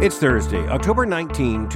It's Thursday, October 19,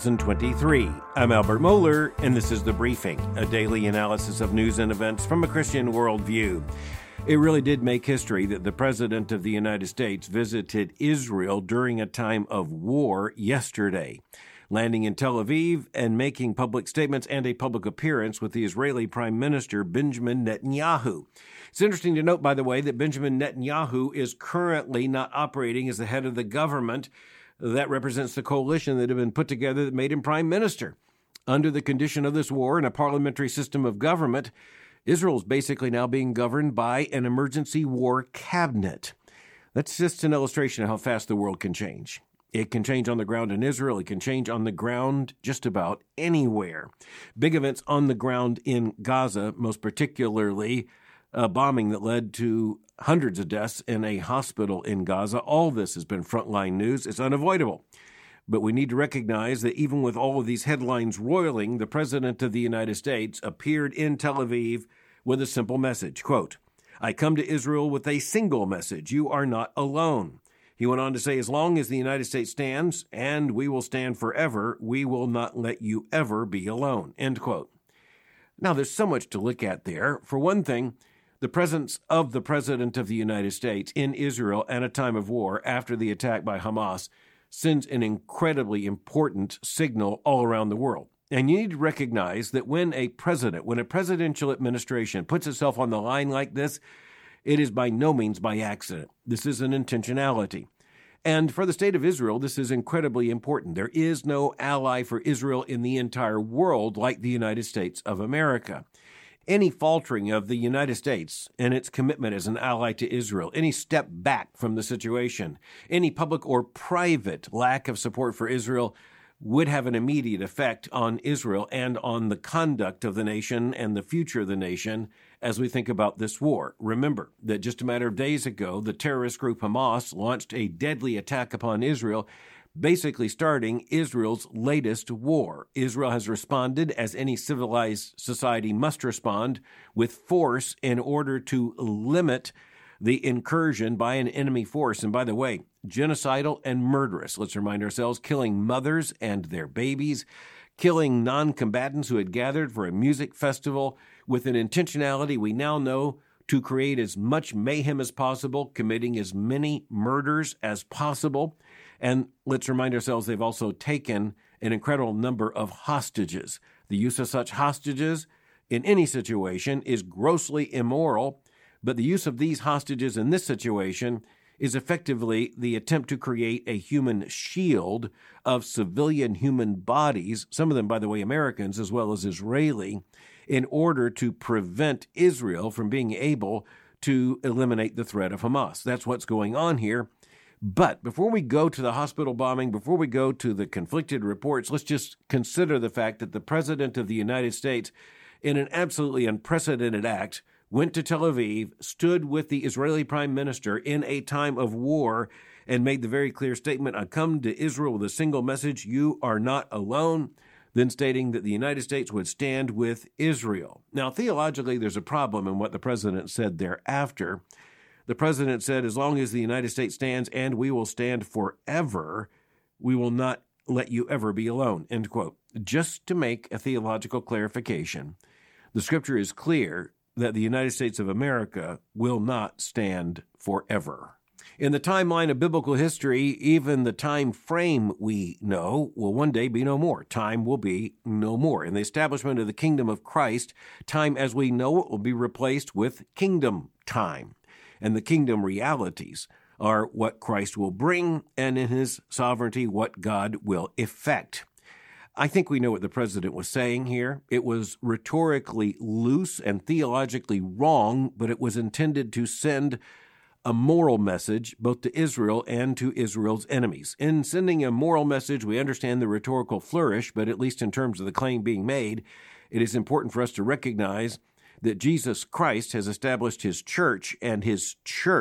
2023. I'm Albert Mohler, and this is The Briefing, a daily analysis of news and events from a Christian worldview. It really did make history that the President of the United States visited Israel during a time of war yesterday, landing in Tel Aviv and making public statements and a public appearance with the Israeli Prime Minister Benjamin Netanyahu. It's interesting to note, by the way, that Benjamin Netanyahu is currently not operating as the head of the government that represents the coalition that had been put together that made him prime minister. Under the condition of this war and a parliamentary system of government, Israel is basically now being governed by an emergency war cabinet. That's just an illustration of how fast the world can change. It can change on the ground in Israel. It can change on the ground just about anywhere. Big events on the ground in Gaza, most particularly a bombing that led to hundreds of deaths in a hospital in Gaza. All this has been frontline news. It's unavoidable. But we need to recognize that even with all of these headlines roiling, the President of the United States appeared in Tel Aviv with a simple message, quote, "I come to Israel with a single message. You are not alone." He went on to say, as long as the United States stands, and we will stand forever, we will not let you ever be alone, end quote. Now, there's so much to look at there. For one thing, the presence of the President of the United States in Israel at a time of war after the attack by Hamas sends an incredibly important signal all around the world. And you need to recognize that when a presidential administration puts itself on the line like this, it is by no means by accident. This is an intentionality. And for the state of Israel, this is incredibly important. There is no ally for Israel in the entire world like the United States of America. Any faltering of the United States and its commitment as an ally to Israel, any step back from the situation, any public or private lack of support for Israel would have an immediate effect on Israel and on the conduct of the nation and the future of the nation as we think about this war. Remember that just a matter of days ago, the terrorist group Hamas launched a deadly attack upon Israel, basically starting Israel's latest war. Israel has responded, as any civilized society must respond, with force in order to limit the incursion by an enemy force. And by the way, genocidal and murderous, let's remind ourselves, killing mothers and their babies, killing non-combatants who had gathered for a music festival with an intentionality we now know to create as much mayhem as possible, committing as many murders as possible. And let's remind ourselves they've also taken an incredible number of hostages. The use of such hostages in any situation is grossly immoral, but the use of these hostages in this situation is effectively the attempt to create a human shield of civilian human bodies, some of them, by the way, Americans as well as Israeli, in order to prevent Israel from being able to eliminate the threat of Hamas. That's what's going on here. But before we go to the hospital bombing, before we go to the conflicted reports, let's just consider the fact that the President of the United States, in an absolutely unprecedented act, went to Tel Aviv, stood with the Israeli Prime Minister in a time of war, and made the very clear statement, "I come to Israel with a single message, you are not alone," then stating that the United States would stand with Israel. Now, theologically, there's a problem in what the President said thereafter. The President said, as long as the United States stands and we will stand forever, we will not let you ever be alone, end quote. Just to make a theological clarification, the Scripture is clear that the United States of America will not stand forever. In the timeline of biblical history, even the time frame we know will one day be no more. Time will be no more. In the establishment of the kingdom of Christ, time as we know it will be replaced with kingdom time. And the kingdom realities are what Christ will bring, and in his sovereignty, what God will effect. I think we know what the president was saying here. It was rhetorically loose and theologically wrong, but it was intended to send a moral message both to Israel and to Israel's enemies. In sending a moral message, we understand the rhetorical flourish, but at least in terms of the claim being made, it is important for us to recognize that Jesus Christ has established his church and his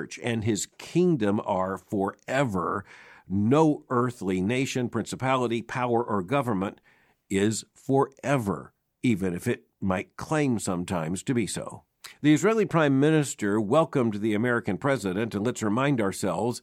kingdom are forever. No earthly nation, principality, power, or government is forever, even if it might claim sometimes to be so. The Israeli Prime Minister welcomed the American president, and let's remind ourselves,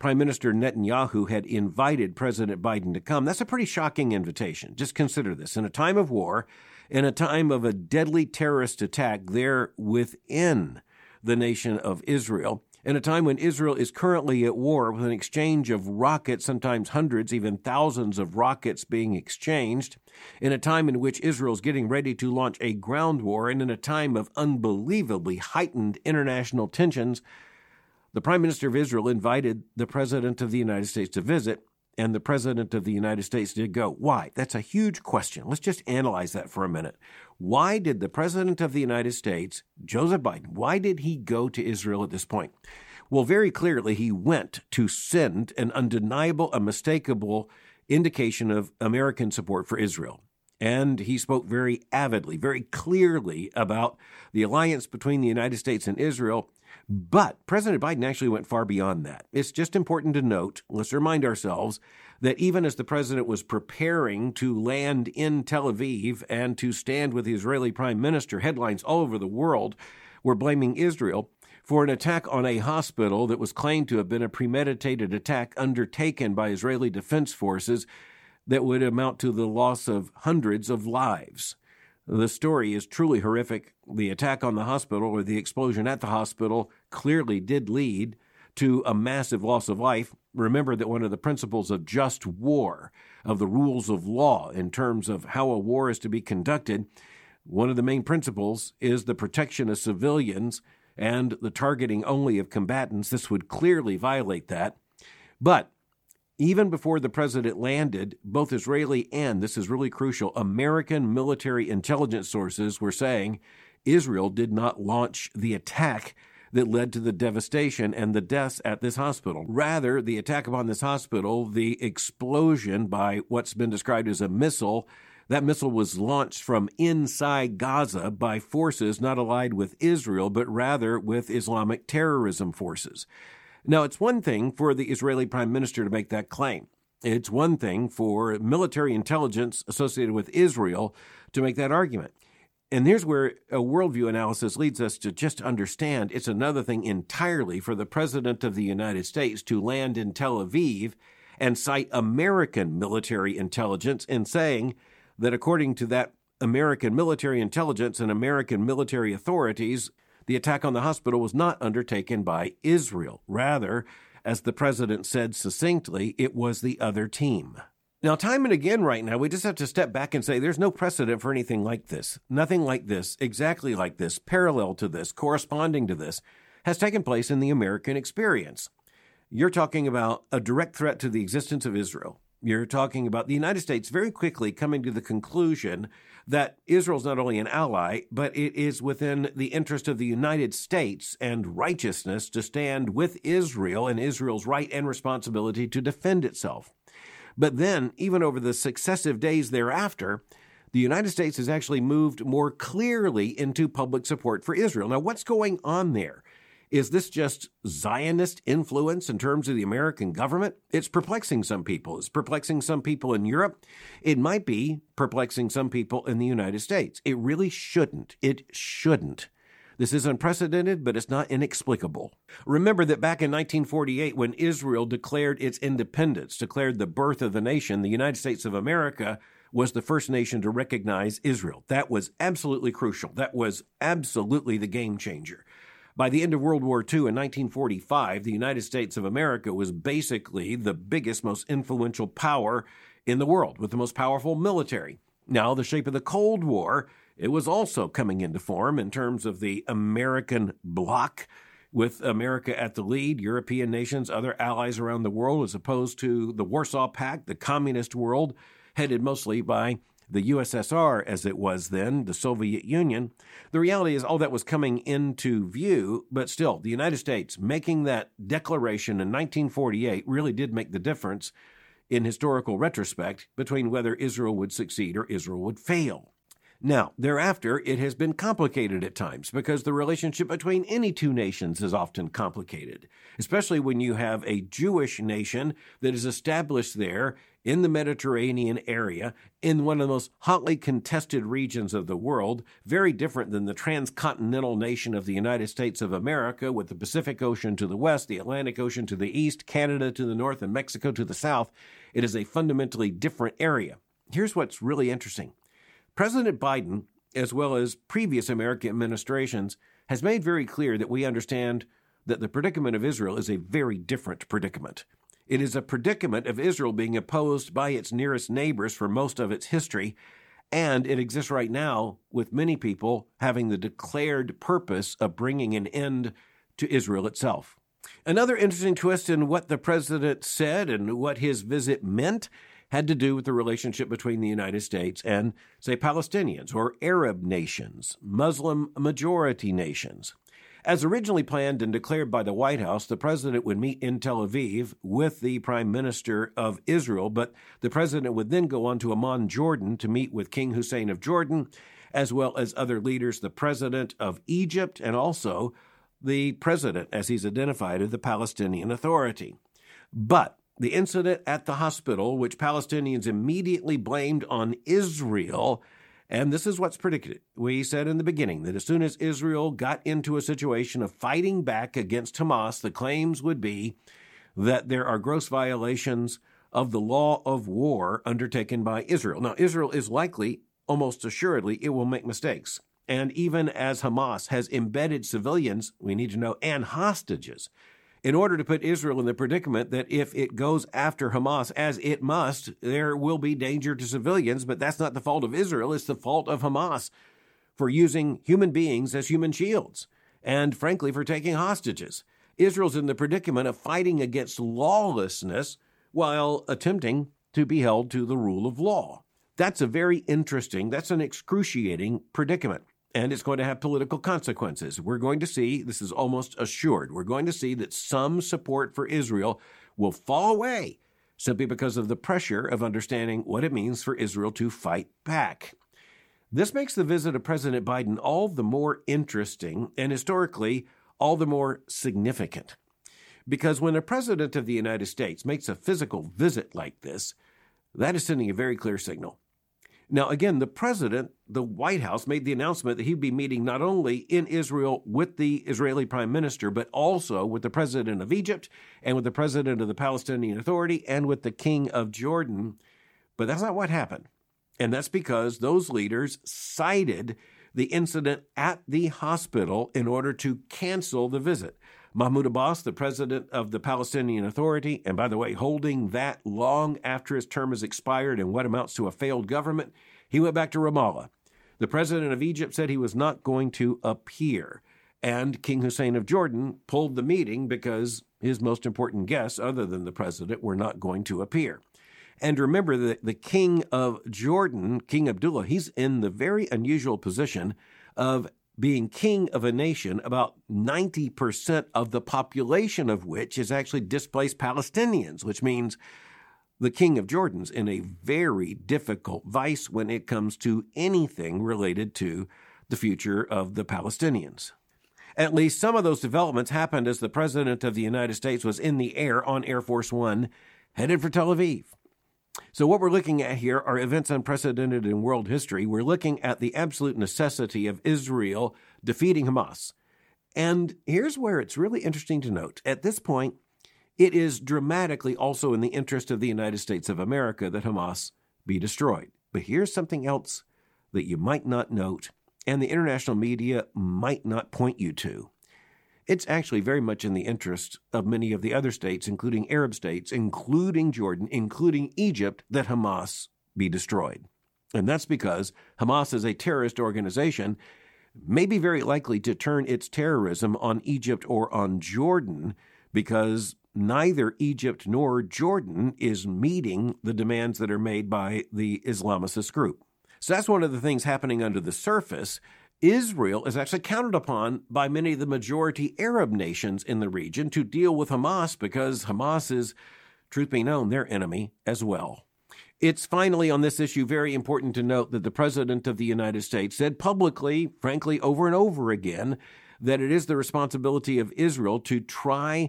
Prime Minister Netanyahu had invited President Biden to come. That's a pretty shocking invitation. Just consider this. In a time of war, in a time of a deadly terrorist attack there within the nation of Israel, in a time when Israel is currently at war with an exchange of rockets, sometimes hundreds, even thousands of rockets being exchanged, in a time in which Israel is getting ready to launch a ground war, and in a time of unbelievably heightened international tensions, the Prime Minister of Israel invited the President of the United States to visit, and the President of the United States did go. Why? That's a huge question. Let's just analyze that for a minute. Why did the President of the United States, Joseph Biden, why did he go to Israel at this point? Well, very clearly, he went to send an undeniable, unmistakable indication of American support for Israel. And he spoke very avidly, very clearly about the alliance between the United States and Israel. But President Biden actually went far beyond that. It's just important to note, let's remind ourselves, that even as the president was preparing to land in Tel Aviv and to stand with the Israeli prime minister, headlines all over the world were blaming Israel for an attack on a hospital that was claimed to have been a premeditated attack undertaken by Israeli defense forces that would amount to the loss of hundreds of lives. The story is truly horrific. The attack on the hospital, or the explosion at the hospital, clearly did lead to a massive loss of life. Remember that one of the principles of just war, of the rules of law in terms of how a war is to be conducted, one of the main principles is the protection of civilians and the targeting only of combatants. This would clearly violate that. But even before the president landed, both Israeli and, this is really crucial, American military intelligence sources were saying Israel did not launch the attack that led to the devastation and the deaths at this hospital. Rather, the attack upon this hospital, the explosion by what's been described as a missile, that missile was launched from inside Gaza by forces not allied with Israel, but rather with Islamic terrorism forces. Now, it's one thing for the Israeli prime minister to make that claim. It's one thing for military intelligence associated with Israel to make that argument. And here's where a worldview analysis leads us to just understand it's another thing entirely for the President of the United States to land in Tel Aviv and cite American military intelligence in saying that according to that American military intelligence and American military authorities, the attack on the hospital was not undertaken by Israel. Rather, as the president said succinctly, it was the other team. Now, time and again right now, we just have to step back and say there's no precedent for anything like this. Nothing like this, exactly like this, parallel to this, corresponding to this, has taken place in the American experience. You're talking about a direct threat to the existence of Israel. You're talking about the United States very quickly coming to the conclusion that Israel's not only an ally, but it is within the interest of the United States and righteousness to stand with Israel and Israel's right and responsibility to defend itself. But then, even over the successive days thereafter, the United States has actually moved more clearly into public support for Israel. Now, what's going on there? Is this just Zionist influence in terms of the American government? It's perplexing some people. It's perplexing some people in Europe. It might be perplexing some people in the United States. It really shouldn't. It shouldn't. This is unprecedented, but it's not inexplicable. Remember that back in 1948, when Israel declared its independence, declared the birth of the nation, the United States of America was the first nation to recognize Israel. That was absolutely crucial. That was absolutely the game changer. By the end of World War II in 1945, the United States of America was basically the biggest, most influential power in the world, with the most powerful military. Now, the shape of the Cold War, it was also coming into form in terms of the American bloc, with America at the lead, European nations, other allies around the world, as opposed to the Warsaw Pact, the communist world, headed mostly by the USSR as it was then, the Soviet Union. The reality is all that was coming into view, but still, the United States making that declaration in 1948 really did make the difference in historical retrospect between whether Israel would succeed or Israel would fail. Now, thereafter, it has been complicated at times because the relationship between any two nations is often complicated, especially when you have a Jewish nation that is established there in the Mediterranean area, in one of the most hotly contested regions of the world, very different than the transcontinental nation of the United States of America, with the Pacific Ocean to the west, the Atlantic Ocean to the east, Canada to the north, and Mexico to the south. It is a fundamentally different area. Here's what's really interesting. President Biden, as well as previous American administrations, has made very clear that we understand that the predicament of Israel is a very different predicament. It is a predicament of Israel being opposed by its nearest neighbors for most of its history, and it exists right now with many people having the declared purpose of bringing an end to Israel itself. Another interesting twist in what the president said and what his visit meant had to do with the relationship between the United States and, say, Palestinians or Arab nations, Muslim-majority nations. As originally planned and declared by the White House, the president would meet in Tel Aviv with the Prime Minister of Israel, but the president would then go on to Amman, Jordan, to meet with King Hussein of Jordan, as well as other leaders, the president of Egypt, and also the president, as he's identified, of the Palestinian Authority. But the incident at the hospital, which Palestinians immediately blamed on Israel, and this is what's predicted. We said in the beginning that as soon as Israel got into a situation of fighting back against Hamas, the claims would be that there are gross violations of the law of war undertaken by Israel. Now, Israel is likely, almost assuredly, it will make mistakes. And even as Hamas has embedded civilians, we need to know, and hostages, in order to put Israel in the predicament that if it goes after Hamas, as it must, there will be danger to civilians, but that's not the fault of Israel, it's the fault of Hamas for using human beings as human shields, and frankly, for taking hostages. Israel's in the predicament of fighting against lawlessness while attempting to be held to the rule of law. That's an excruciating predicament. And it's going to have political consequences. We're going to see, this is almost assured, we're going to see that some support for Israel will fall away simply because of the pressure of understanding what it means for Israel to fight back. This makes the visit of President Biden all the more interesting and historically all the more significant. Because when a president of the United States makes a physical visit like this, that is sending a very clear signal. Now, again, the president, the White House, made the announcement that he'd be meeting not only in Israel with the Israeli prime minister, but also with the president of Egypt and with the president of the Palestinian Authority and with the king of Jordan. But that's not what happened. And that's because those leaders cited the incident at the hospital in order to cancel the visit. Mahmoud Abbas, the president of the Palestinian Authority, and by the way, holding that long after his term has expired in what amounts to a failed government, he went back to Ramallah. The president of Egypt said he was not going to appear, and King Hussein of Jordan pulled the meeting because his most important guests, other than the president, were not going to appear. And remember that the king of Jordan, King Abdullah, he's in the very unusual position of being king of a nation, about 90% of the population of which is actually displaced Palestinians, which means the king of Jordan's in a very difficult vice when it comes to anything related to the future of the Palestinians. At least some of those developments happened as the president of the United States was in the air on Air Force One, headed for Tel Aviv. So what we're looking at here are events unprecedented in world history. We're looking at the absolute necessity of Israel defeating Hamas. And here's where it's really interesting to note. At this point, it is dramatically also in the interest of the United States of America that Hamas be destroyed. But here's something else that you might not note, and the international media might not point you to. It's actually very much in the interest of many of the other states, including Arab states, including Jordan, including Egypt, that Hamas be destroyed. And that's because Hamas is a terrorist organization, may be very likely to turn its terrorism on Egypt or on Jordan, because neither Egypt nor Jordan is meeting the demands that are made by the Islamicist group. So that's one of the things happening under the surface. Israel is actually counted upon by many of the majority Arab nations in the region to deal with Hamas because Hamas is, truth be known, their enemy as well. It's finally on this issue very important to note that the President of the United States said publicly, frankly, over and over again, that it is the responsibility of Israel to try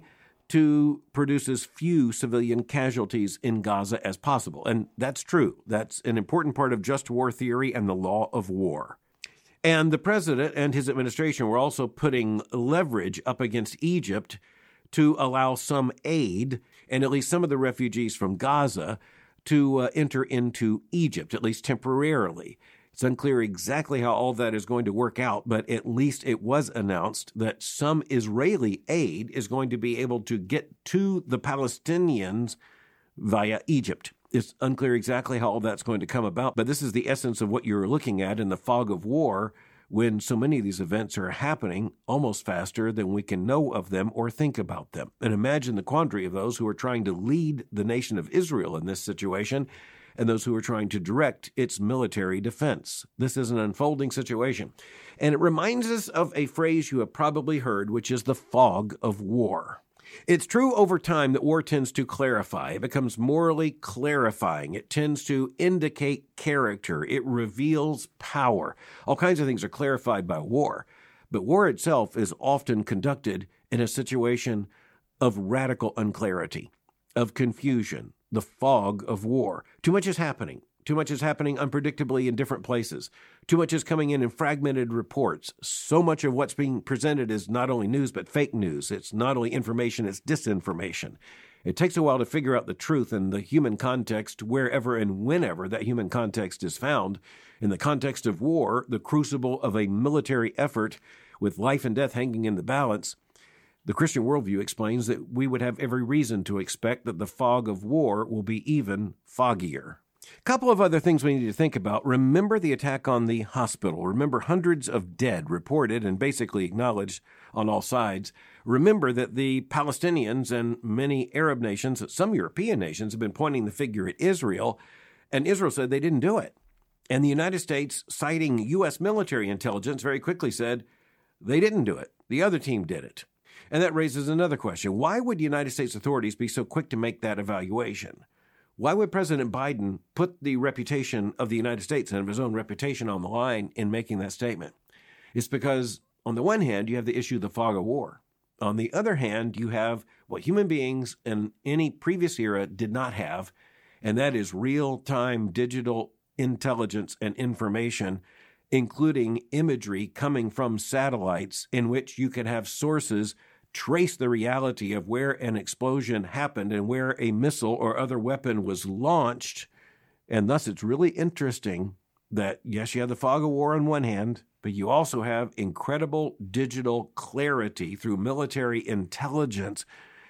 to produce as few civilian casualties in Gaza as possible. And that's true. That's an important part of just war theory and the law of war. And the president and his administration were also putting leverage up against Egypt to allow some aid and at least some of the refugees from Gaza to enter into Egypt, at least temporarily. It's unclear exactly how all that is going to work out, but at least it was announced that some Israeli aid is going to be able to get to the Palestinians via Egypt. It's unclear exactly how all that's going to come about, but this is the essence of what you're looking at in the fog of war when so many of these events are happening almost faster than we can know of them or think about them. And imagine the quandary of those who are trying to lead the nation of Israel in this situation and those who are trying to direct its military defense. This is an unfolding situation. And it reminds us of a phrase you have probably heard, which is the fog of war. It's true over time that war tends to clarify. It becomes morally clarifying. It tends to indicate character. It reveals power. All kinds of things are clarified by war. But war itself is often conducted in a situation of radical unclarity, of confusion, the fog of war. Too much is happening. Too much is happening unpredictably in different places. Too much is coming in fragmented reports. So much of what's being presented is not only news, but fake news. It's not only information, it's disinformation. It takes a while to figure out the truth in the human context, wherever and whenever that human context is found. In the context of war, the crucible of a military effort with life and death hanging in the balance, the Christian worldview explains that we would have every reason to expect that the fog of war will be even foggier. A couple of other things we need to think about. Remember the attack on the hospital. Remember hundreds of dead reported and basically acknowledged on all sides. Remember that the Palestinians and many Arab nations, some European nations, have been pointing the finger at Israel, and Israel said they didn't do it. And the United States, citing U.S. military intelligence, very quickly said they didn't do it. The other team did it. And that raises another question. Why would United States authorities be so quick to make that evaluation? Why would President Biden put the reputation of the United States and of his own reputation on the line in making that statement? It's because, on the one hand, you have the issue of the fog of war. On the other hand, you have what human beings in any previous era did not have, and that is real-time digital intelligence and information, including imagery coming from satellites in which you can have sources trace the reality of where an explosion happened and where a missile or other weapon was launched. And thus it's really interesting that, yes, you have the fog of war on one hand, but you also have incredible digital clarity through military intelligence.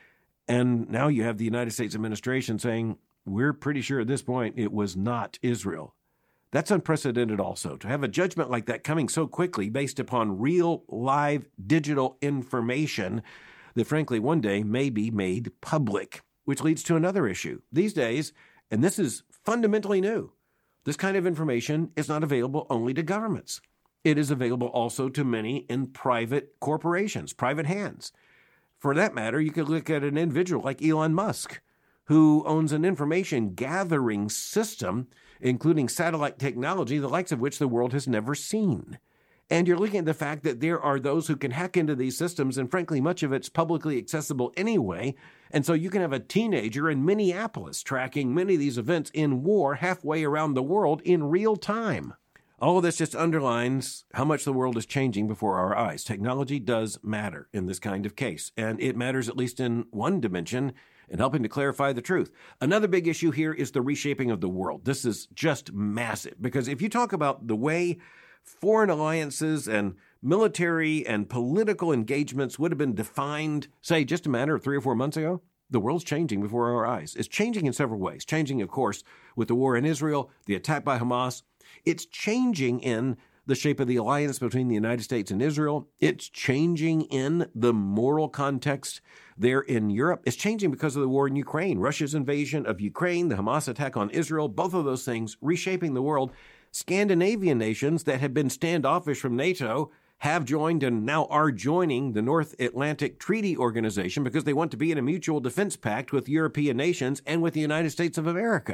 And now you have the United States administration saying, we're pretty sure at this point it was not Israel. That's unprecedented also, to have a judgment like that coming so quickly based upon real, live, digital information that, frankly, one day may be made public, which leads to another issue. These days, and this is fundamentally new, this kind of information is not available only to governments. It is available also to many in private corporations, private hands. For that matter, you could look at an individual like Elon Musk, who owns an information gathering system, including satellite technology, the likes of which the world has never seen. And you're looking at the fact that there are those who can hack into these systems, and frankly, much of it's publicly accessible anyway. And so you can have a teenager in Minneapolis tracking many of these events in war halfway around the world in real time. All of this just underlines how much the world is changing before our eyes. Technology does matter in this kind of case, and it matters at least in one dimension, in helping to clarify the truth. Another big issue here is the reshaping of the world. This is just massive, because if you talk about the way foreign alliances and military and political engagements would have been defined, say, just a matter of 3 or 4 months ago, the world's changing before our eyes. It's changing in several ways. Changing, of course, with the war in Israel, the attack by Hamas. It's changing in the shape of the alliance between the United States and Israel. It's changing in the moral context there in Europe. It's changing because of the war in Ukraine, Russia's invasion of Ukraine, the Hamas attack on Israel, both of those things reshaping the world. Scandinavian nations that have been standoffish from NATO have joined and now are joining the North Atlantic Treaty Organization because they want to be in a mutual defense pact with European nations and with the United States of America.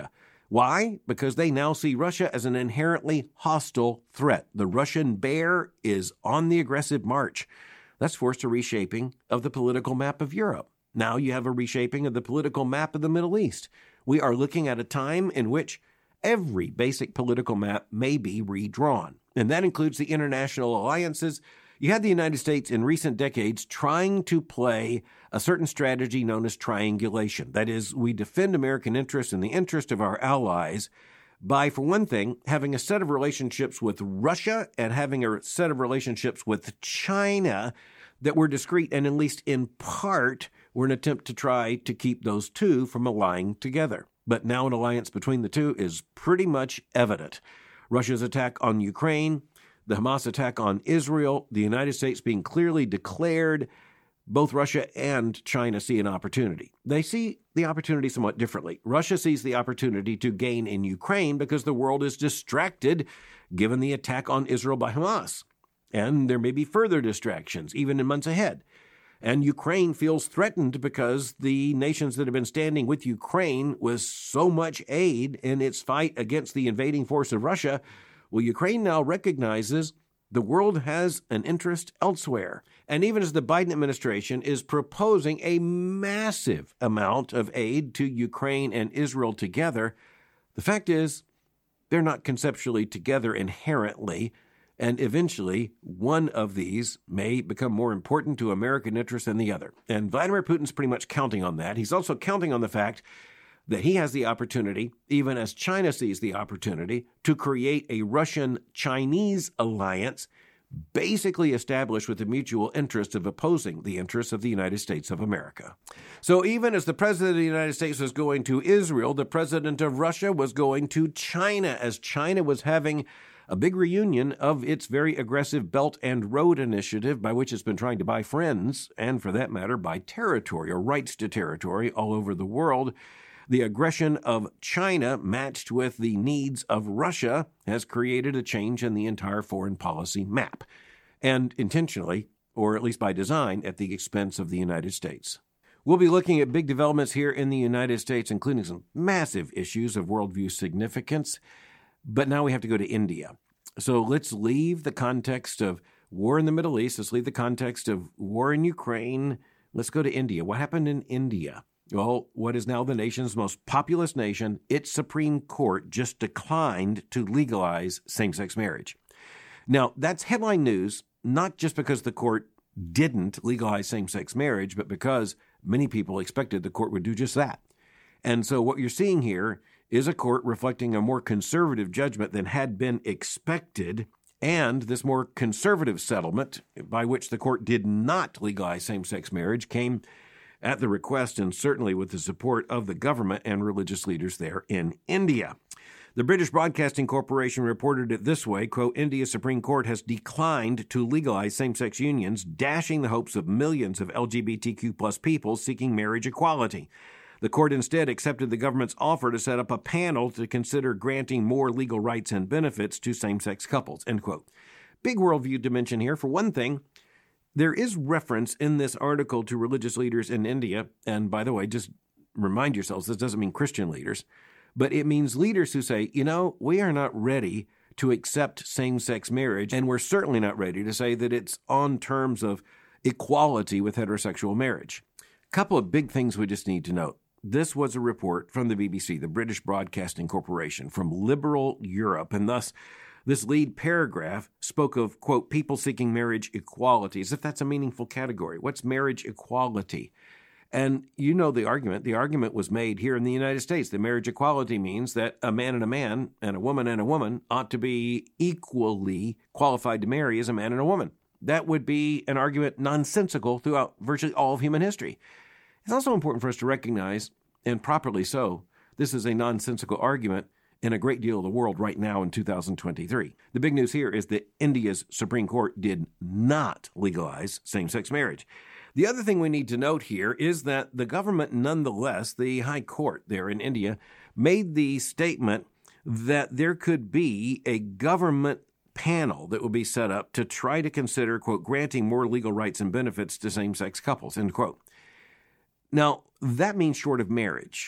Why? Because they now see Russia as an inherently hostile threat. The Russian bear is on the aggressive march. That's forced a reshaping of the political map of Europe. Now you have a reshaping of the political map of the Middle East. We are looking at a time in which every basic political map may be redrawn, and that includes the international alliances. You had the United States in recent decades trying to play a certain strategy known as triangulation. That is, we defend American interests and the interest of our allies by, for one thing, having a set of relationships with Russia and having a set of relationships with China that were discrete and, at least in part, were an attempt to try to keep those two from allying together. But now an alliance between the two is pretty much evident. Russia's attack on Ukraine, the Hamas attack on Israel, the United States being clearly declared, both Russia and China see an opportunity. They see the opportunity somewhat differently. Russia sees the opportunity to gain in Ukraine because the world is distracted given the attack on Israel by Hamas. And there may be further distractions, even in months ahead. And Ukraine feels threatened because the nations that have been standing with Ukraine with so much aid in its fight against the invading force of Russia, well, Ukraine now recognizes the world has an interest elsewhere. And even as the Biden administration is proposing a massive amount of aid to Ukraine and Israel together, the fact is they're not conceptually together inherently. And eventually, one of these may become more important to American interests than the other. And Vladimir Putin's pretty much counting on that. He's also counting on the fact that he has the opportunity, even as China sees the opportunity, to create a Russian-Chinese alliance basically established with the mutual interest of opposing the interests of the United States of America. So even as the President of the United States was going to Israel, the President of Russia was going to China, as China was having a big reunion of its very aggressive Belt and Road Initiative, by which it's been trying to buy friends, and for that matter, buy territory or rights to territory all over the world. The aggression of China, matched with the needs of Russia, has created a change in the entire foreign policy map, and intentionally, or at least by design, at the expense of the United States. We'll be looking at big developments here in the United States, including some massive issues of worldview significance. But now we have to go to India. So let's leave the context of war in the Middle East. Let's leave the context of war in Ukraine. Let's go to India. What happened in India? Well, what is now the nation's most populous nation, its Supreme Court just declined to legalize same-sex marriage. Now, that's headline news, not just because the court didn't legalize same-sex marriage, but because many people expected the court would do just that. And so what you're seeing here is a court reflecting a more conservative judgment than had been expected, and this more conservative settlement, by which the court did not legalize same-sex marriage, came at the request and certainly with the support of the government and religious leaders there in India. The British Broadcasting Corporation reported it this way, quote, India's Supreme Court has declined to legalize same-sex unions, dashing the hopes of millions of LGBTQ plus people seeking marriage equality. The court instead accepted the government's offer to set up a panel to consider granting more legal rights and benefits to same-sex couples, end quote. Big worldview dimension here. For one thing, there is reference in this article to religious leaders in India. And by the way, just remind yourselves, this doesn't mean Christian leaders, but it means leaders who say, we are not ready to accept same-sex marriage, and we're certainly not ready to say that it's on terms of equality with heterosexual marriage. A couple of big things we just need to note. This was a report from the BBC, the British Broadcasting Corporation, from liberal Europe, and thus this lead paragraph spoke of, quote, people seeking marriage equality, as if that's a meaningful category. What's marriage equality? And you know the argument. The argument was made here in the United States. The marriage equality means that a man and a woman ought to be equally qualified to marry as a man and a woman. That would be an argument nonsensical throughout virtually all of human history. It's also important for us to recognize, and properly so, this is a nonsensical argument in a great deal of the world right now in 2023. The big news here is that India's Supreme Court did not legalize same-sex marriage. The other thing we need to note here is that the government, nonetheless, the High Court there in India, made the statement that there could be a government panel that will be set up to try to consider, quote, granting more legal rights and benefits to same-sex couples, end quote. Now, that means short of marriage.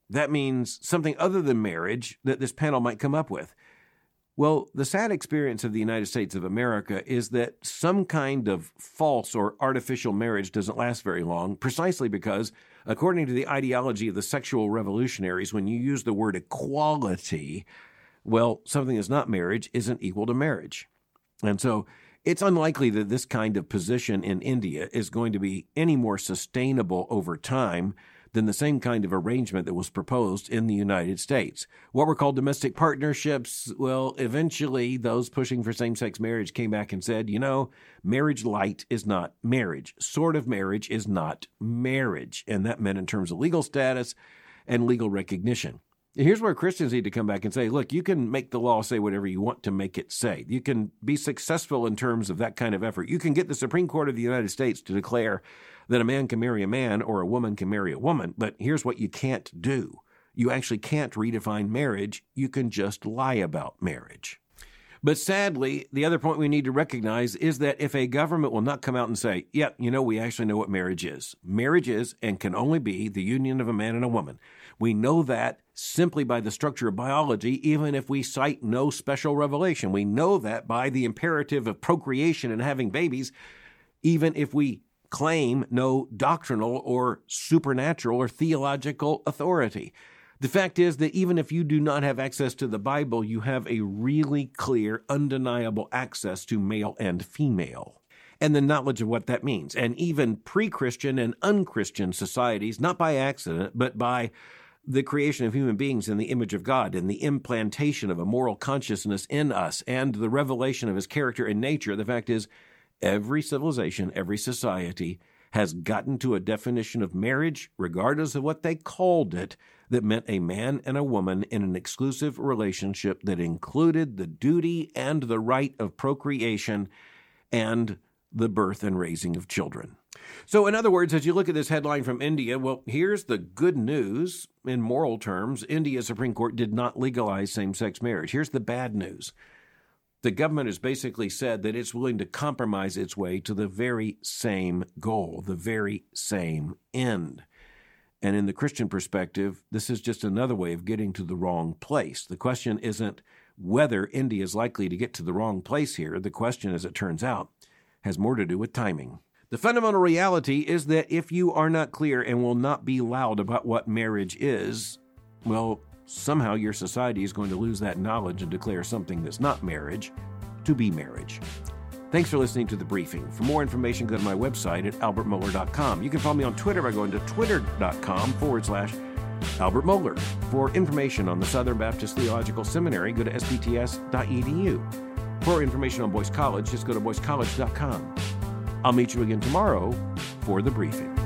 That means something other than marriage that this panel might come up with. Well, the sad experience of the United States of America is that some kind of false or artificial marriage doesn't last very long, precisely because, according to the ideology of the sexual revolutionaries, when you use the word equality, well, something that's not marriage isn't equal to marriage. And so it's unlikely that this kind of position in India is going to be any more sustainable over time than the same kind of arrangement that was proposed in the United States. What were called domestic partnerships, well, eventually those pushing for same-sex marriage came back and said, marriage light is not marriage. Sort of marriage is not marriage. And that meant in terms of legal status and legal recognition. Here's where Christians need to come back and say, look, you can make the law say whatever you want to make it say. You can be successful in terms of that kind of effort. You can get the Supreme Court of the United States to declare that a man can marry a man or a woman can marry a woman. But here's what you can't do. You actually can't redefine marriage. You can just lie about marriage. But sadly, the other point we need to recognize is that if a government will not come out and say, we actually know what marriage is. Marriage is and can only be the union of a man and a woman. We know that simply by the structure of biology, even if we cite no special revelation. We know that by the imperative of procreation and having babies, even if we claim no doctrinal or supernatural or theological authority. The fact is that even if you do not have access to the Bible, you have a really clear, undeniable access to male and female, and the knowledge of what that means. And even pre-Christian and unchristian societies, not by accident, but by the creation of human beings in the image of God and the implantation of a moral consciousness in us and the revelation of his character and nature, the fact is, every civilization, every society has gotten to a definition of marriage, regardless of what they called it, that meant a man and a woman in an exclusive relationship that included the duty and the right of procreation and the birth and raising of children. So in other words, as you look at this headline from India, well, here's the good news. In moral terms, India's Supreme Court did not legalize same-sex marriage. Here's the bad news. The government has basically said that it's willing to compromise its way to the very same goal, the very same end. And in the Christian perspective, this is just another way of getting to the wrong place. The question isn't whether India is likely to get to the wrong place here. The question, as it turns out, has more to do with timing. The fundamental reality is that if you are not clear and will not be loud about what marriage is, well, somehow your society is going to lose that knowledge and declare something that's not marriage to be marriage. Thanks for listening to The Briefing. For more information, go to my website at albertmohler.com. You can follow me on Twitter by going to twitter.com/Albert Mohler. For information on the Southern Baptist Theological Seminary, go to sbts.edu. For information on Boyce College, just go to boycecollege.com. I'll meet you again tomorrow for The Briefing.